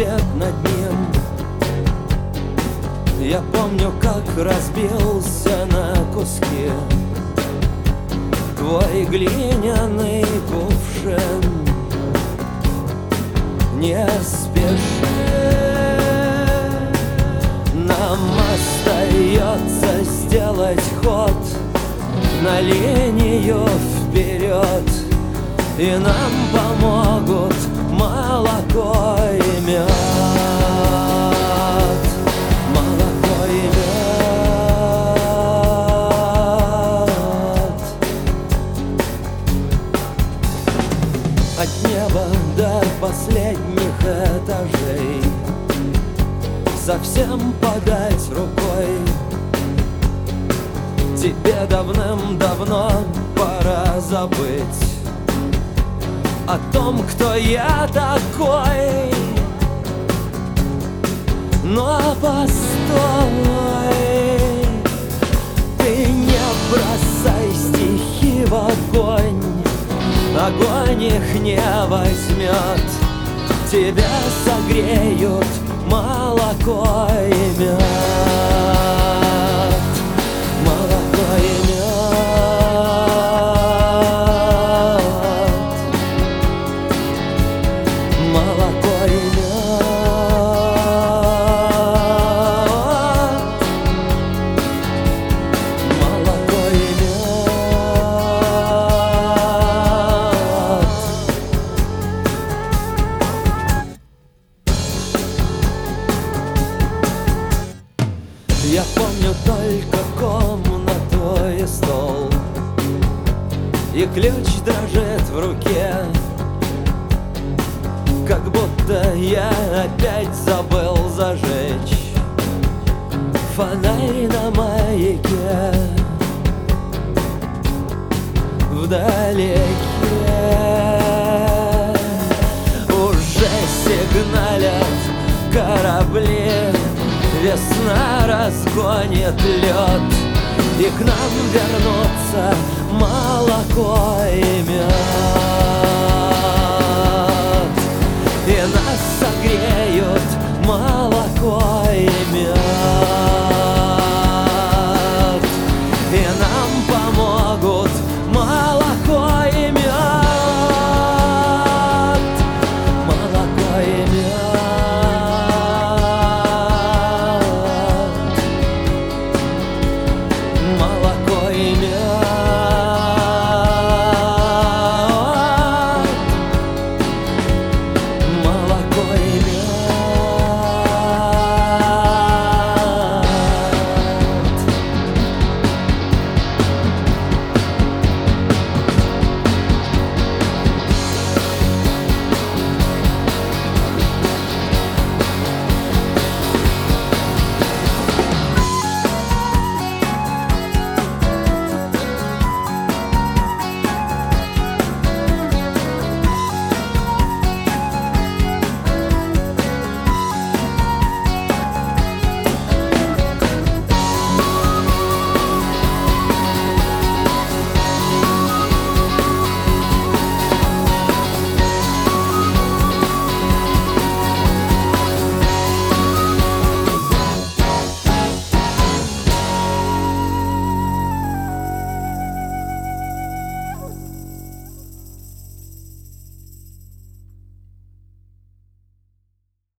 свет над ним. Я помню, как разбился на куски твой глиняный кувшин. Не спеши, нам остается сделать ход на линию вперед, и нам помогут молоко и мед. Молоко и мед. От неба до последних этажей совсем подать рукой. Тебе давным-давно пора забыть о том, кто я такой. Но постой, ты не бросай стихи в огонь. Огонь их не возьмет, тебя согреют молоко и мед. Молоко и мед. Молоко и мед. Молоко и мед. Я помню только комнату и стол, и ключ дрожит в руке, как будто я опять забыл зажечь фонарь на маяке. Вдалеке уже сигналят корабли. Весна разгонит лед, и к нам вернутся молоко и